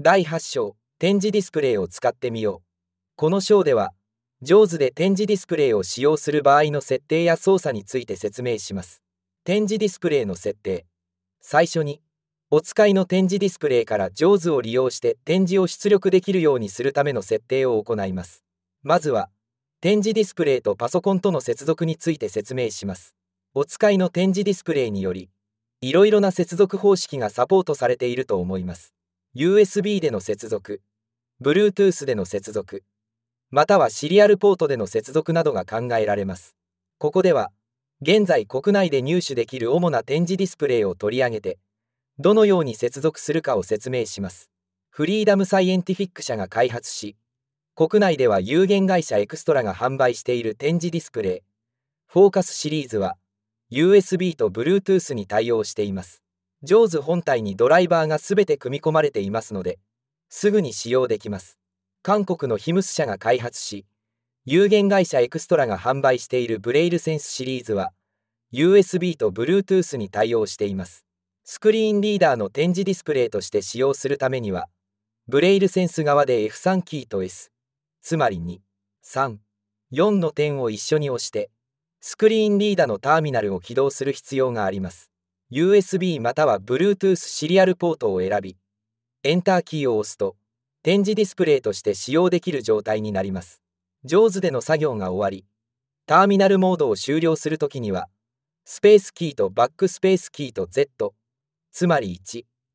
第8章、展示ディスプレイを使ってみよう。この章では、JAWS で展示ディスプレイを使用する場合の設定や操作について説明します。展示ディスプレイの設定。最初に、お使いの展示ディスプレイから JAWS を利用して展示を出力できるようにするための設定を行います。まずは、展示ディスプレイとパソコンとの接続について説明します。お使いの展示ディスプレイにより、いろいろな接続方式がサポートされていると思います。USB での接続、Bluetooth での接続、またはシリアルポートでの接続などが考えられます。ここでは、現在国内で入手できる主な展示ディスプレイを取り上げて、どのように接続するかを説明します。フリーダムサイエンティフィック社が開発し、国内では有限会社エクストラが販売している展示ディスプレイ、フォーカスシリーズは、USB と Bluetooth に対応しています。JAWS 本体にドライバーがすべて組み込まれていますので、すぐに使用できます。韓国のヒムス社が開発し、有限会社エクストラが販売しているブレイルセンスシリーズは、USB と Bluetooth に対応しています。スクリーンリーダーの展示ディスプレイとして使用するためには、ブレイルセンス側で F3 キーと S、つまり2、3、4の点を一緒に押して、スクリーンリーダーのターミナルを起動する必要があります。USB または Bluetooth シリアルポートを選び、エンターキーを押すと、展示ディスプレイとして使用できる状態になります。JAWS での作業が終わり、ターミナルモードを終了するときには、スペースキーとバックスペースキーと Z、つまり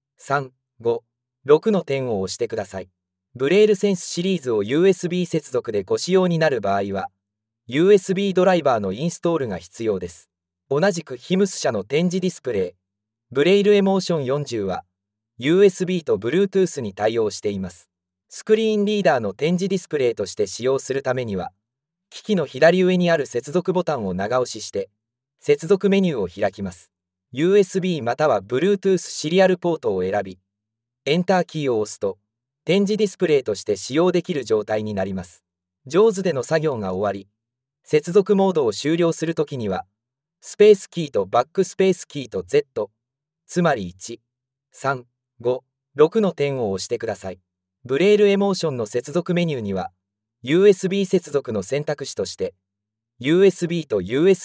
1、3、5、6の点を押してください。ブレイルセンスシリーズを USB 接続でご使用になる場合は、USB ドライバーのインストールが必要です。同じくヒムス社の展示ディスプレイ、ブレイルエモーション40は、USB と Bluetooth に対応しています。スクリーンリーダーの展示ディスプレイとして使用するためには、機器の左上にある接続ボタンを長押しして、接続メニューを開きます。USB または Bluetooth シリアルポートを選び、エンターキーを押すと、展示ディスプレイとして使用できる状態になります。JAWS での作業が終わり、接続モードを終了するときには、スペースキーとバックスペースキーと Z、つまり1、3、5、6の点を押してください。ブレイルエモーションの接続メニューには、USB 接続の選択肢として、USB と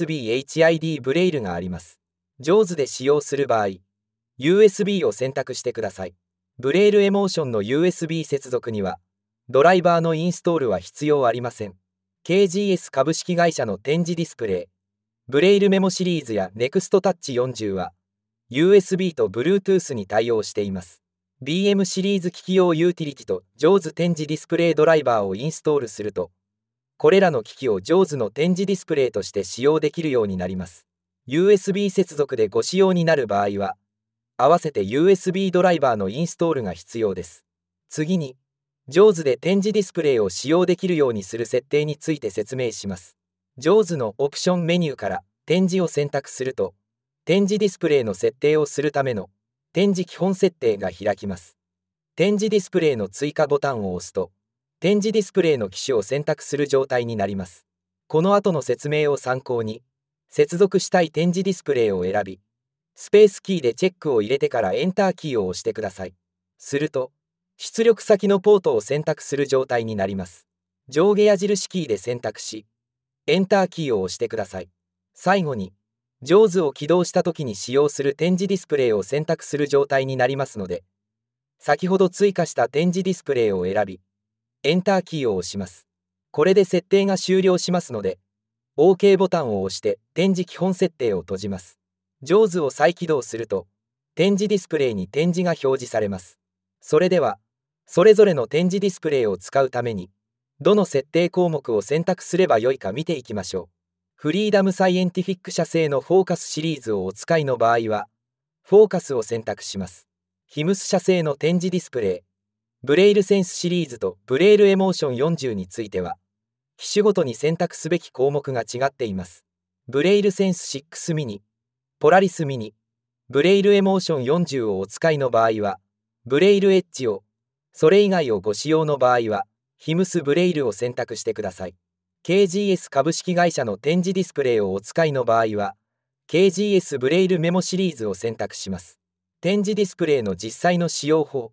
USB-HID ブレイルがあります。JAWS で使用する場合、USB を選択してください。ブレイルエモーションの USB 接続には、ドライバーのインストールは必要ありません。KGS 株式会社の展示ディスプレイ、ブレイルメモシリーズや NEXT Touch 40は、USB と Bluetooth に対応しています。BM シリーズ機器用ユーティリティと JAWS 展示ディスプレイドライバーをインストールすると、これらの機器を JAWS の展示ディスプレイとして使用できるようになります。USB 接続でご使用になる場合は、合わせて USB ドライバーのインストールが必要です。次に、JAWS で展示ディスプレイを使用できるようにする設定について説明します。JAWS のオプションメニューから展示を選択すると、展示ディスプレイの設定をするための展示基本設定が開きます。展示ディスプレイの追加ボタンを押すと、展示ディスプレイの機種を選択する状態になります。この後の説明を参考に、接続したい展示ディスプレイを選び、スペースキーでチェックを入れてからエンターキーを押してください。すると、出力先のポートを選択する状態になります。上下矢印キーで選択し、エンターキーを押してください。最後に、JAWS を起動した時に使用する展示ディスプレイを選択する状態になりますので、先ほど追加した展示ディスプレイを選び、エンターキーを押します。これで設定が終了しますので、OK ボタンを押して展示基本設定を閉じます。JAWS を再起動すると、展示ディスプレイに展示が表示されます。それでは、それぞれの展示ディスプレイを使うために、どの設定項目を選択すればよいか見ていきましょう。フリーダムサイエンティフィック社製のフォーカスシリーズをお使いの場合は、フォーカスを選択します。ヒムス社製の展示ディスプレイ、ブレイルセンスシリーズとブレイルエモーション40については、機種ごとに選択すべき項目が違っています。ブレイルセンス6ミニ、ポラリスミニ、ブレイルエモーション40をお使いの場合は、ブレイルエッジを、それ以外をご使用の場合は、ヒムスブレイルを選択してください。KGS 株式会社の展示ディスプレイをお使いの場合は、KGS ブレイルメモシリーズを選択します。展示ディスプレイの実際の使用法。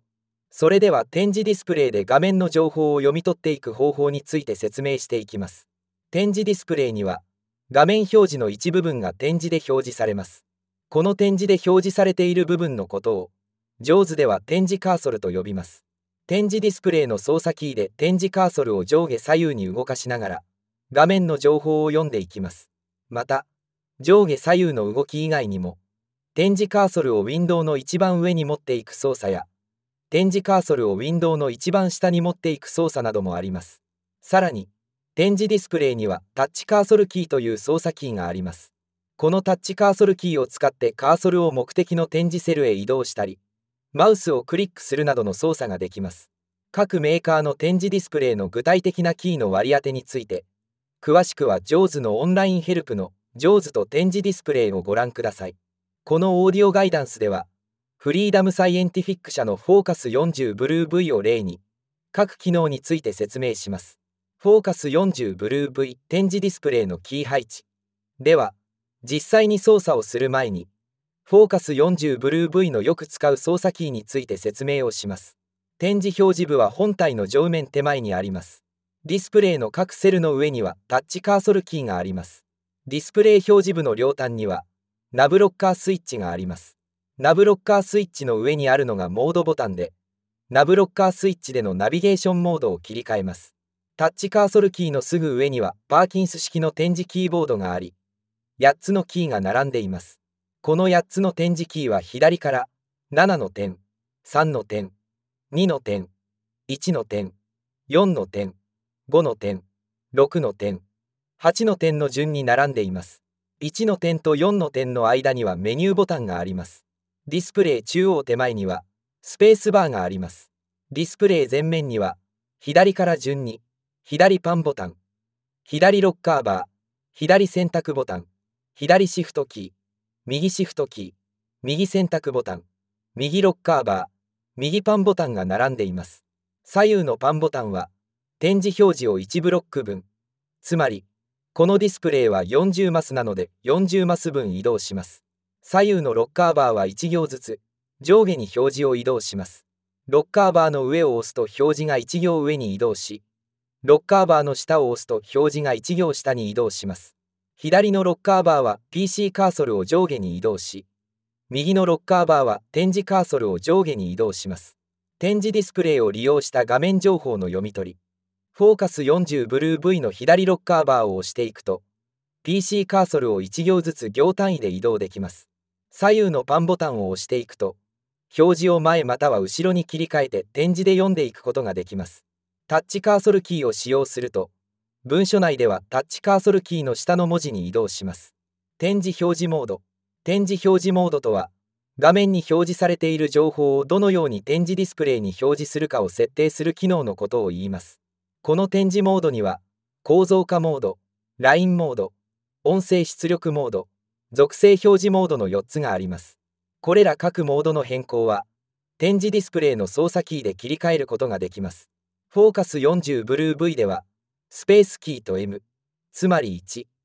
それでは点示ディスプレイで画面の情報を読み取っていく方法について説明していきます。点示ディスプレイには画面表示の一部分が点示で表示されます。この点示で表示されている部分のことをJAWSでは点示カーソルと呼びます。点示ディスプレイの操作キーで点示カーソルを上下左右に動かしながら画面の情報を読んでいきます。また、上下左右の動き以外にも、点示カーソルをウィンドウの一番上に持っていく操作や、点示カーソルをウィンドウの一番下に持っていく操作などもあります。さらに、点示ディスプレイにはタッチカーソルキーという操作キーがあります。このタッチカーソルキーを使ってカーソルを目的の展示セルへ移動したり、マウスをクリックするなどの操作ができます。各メーカーの展示ディスプレイの具体的なキーの割り当てについて、詳しくは JAWS のオンラインヘルプの JAWS と展示ディスプレイをご覧ください。このオーディオガイダンスでは、フリーダムサイエンティフィック社のフォーカス40ブルー V を例に、各機能について説明します。フォーカス40ブルー V 展示ディスプレイのキー配置。では、実際に操作をする前に、フォーカス40ブルー V のよく使う操作キーについて説明をします。展示表示部は本体の上面手前にあります。ディスプレイの各セルの上にはタッチカーソルキーがあります。ディスプレイ表示部の両端にはナブロッカースイッチがあります。ナブロッカースイッチの上にあるのがモードボタンで、ナブロッカースイッチでのナビゲーションモードを切り替えます。タッチカーソルキーのすぐ上にはパーキンス式の展示キーボードがあり、8つのキーが並んでいます。この8つの展示キーは左から7の点、3の点、2の点、1の点、4の点、5の点、6の点、8の点の順に並んでいます。1の点と4の点の間にはメニューボタンがあります。ディスプレイ中央手前にはスペースバーがあります。ディスプレイ前面には左から順に左パンボタン、左ロッカーバー、左選択ボタン、左シフトキー、右シフトキー、右選択ボタン、右ロッカーバー、右パンボタンが並んでいます。左右のパンボタンは展示表示を1ブロック分、つまりこのディスプレイは40マスなので40マス分移動します。左右のロッカーバーは1行ずつ上下に表示を移動します。ロッカーバーの上を押すと表示が1行上に移動し、ロッカーバーの下を押すと表示が1行下に移動します。左のロッカーバーは PC カーソルを上下に移動し、右のロッカーバーは展示カーソルを上下に移動します。展示ディスプレイを利用した画面情報の読み取り。フォーカス40ブルー V の左ロッカーバーを押していくと、PC カーソルを1行ずつ行単位で移動できます。左右のパンボタンを押していくと、表示を前または後ろに切り替えて点示で読んでいくことができます。タッチカーソルキーを使用すると、文書内ではタッチカーソルキーの下の文字に移動します。展示表示モード。展示表示モードとは、画面に表示されている情報をどのように展示ディスプレイに表示するかを設定する機能のことを言います。この展示モードには、構造化モード、ラインモード、音声出力モード、属性表示モードの4つがあります。これら各モードの変更は、展示ディスプレイの操作キーで切り替えることができます。フォーカス40ブルー V では、スペースキーと M、つまり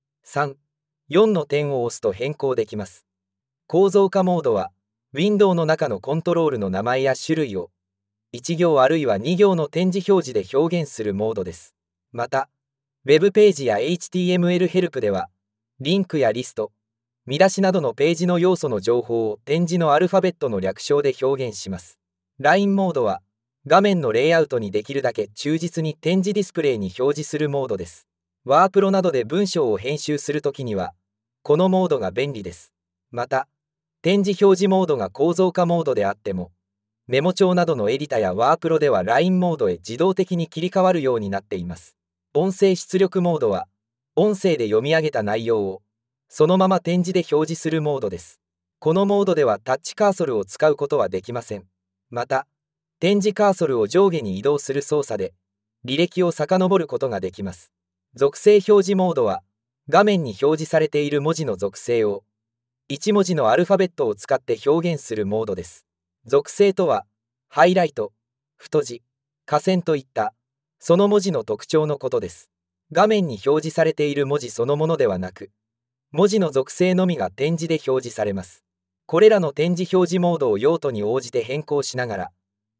1、3、4の点を押すと変更できます。構造化モードは、ウィンドウの中のコントロールの名前や種類を、1行あるいは2行の展示表示で表現するモードです。また、ウェブページや HTML ヘルプでは、リンクやリスト、見出しなどのページの要素の情報を点示のアルファベットの略称で表現します。ラインモードは、画面のレイアウトにできるだけ忠実に展示ディスプレイに表示するモードです。ワープロなどで文章を編集するときには、このモードが便利です。また、展示表示モードが構造化モードであっても、メモ帳などのエディタやワープロでは LINE モードへ自動的に切り替わるようになっています。音声出力モードは、音声で読み上げた内容を、そのまま展示で表示するモードです。このモードではタッチカーソルを使うことはできません。また、展示カーソルを上下に移動する操作で、履歴を遡ることができます。属性表示モードは、画面に表示されている文字の属性を、1文字のアルファベットを使って表現するモードです。属性とは、ハイライト、太字、下線といった、その文字の特徴のことです。画面に表示されている文字そのものではなく、文字の属性のみが点示で表示されます。これらの点示表示モードを用途に応じて変更しながら、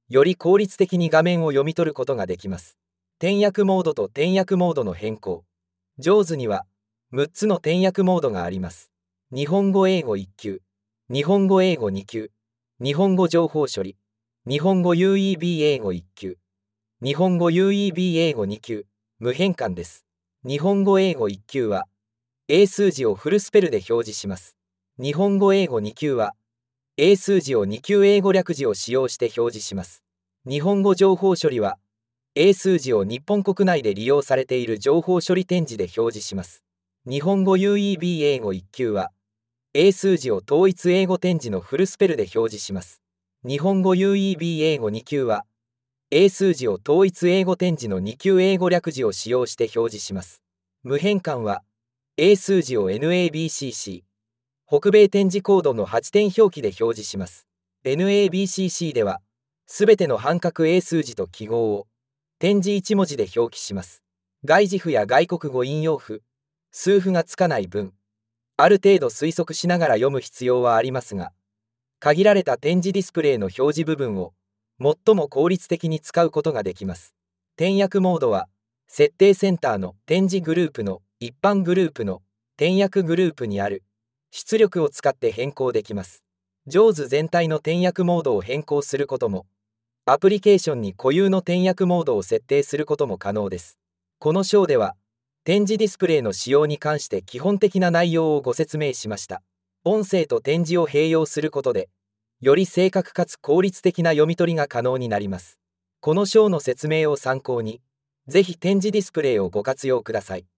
より効率的に画面を読み取ることができます。点訳モードと点訳モードの変更。JAWS には6つの点訳モードがあります。日本語英語1級、日本語英語2級、日本語情報処理、日本語 UEB 英語1級、日本語 UEB 英語2級、無変換です。日本語英語1級は英数字をフルスペルで表示します。日本語英語2級は英数字を2級英語略字を使用して表示します。日本語情報処理は英数字を日本国内で利用されている情報処理展示で表示します。日本語 UEB 英語1級は英数字を統一英語展示のフルスペルで表示します。日本語 UEB 英語2級は英数字を統一英語展示の2級英語略字を使用して表示します。無変換は英数字を NABCC、北米展示コードの8点表記で表示します。NABCC では、すべての半角英数字と記号を点字1文字で表記します。外字符や外国語引用符、数符がつかない分、ある程度推測しながら読む必要はありますが、限られた点字ディスプレイの表示部分を最も効率的に使うことができます。点訳モードは、設定センターの点字グループの一般グループの点訳グループにある出力を使って変更できます。JAWS 全体の点訳モードを変更することも、アプリケーションに固有の点訳モードを設定することも可能です。この章では、点字ディスプレイの使用に関して基本的な内容をご説明しました。音声と点字を併用することで、より正確かつ効率的な読み取りが可能になります。この章の説明を参考に、ぜひ点字ディスプレイをご活用ください。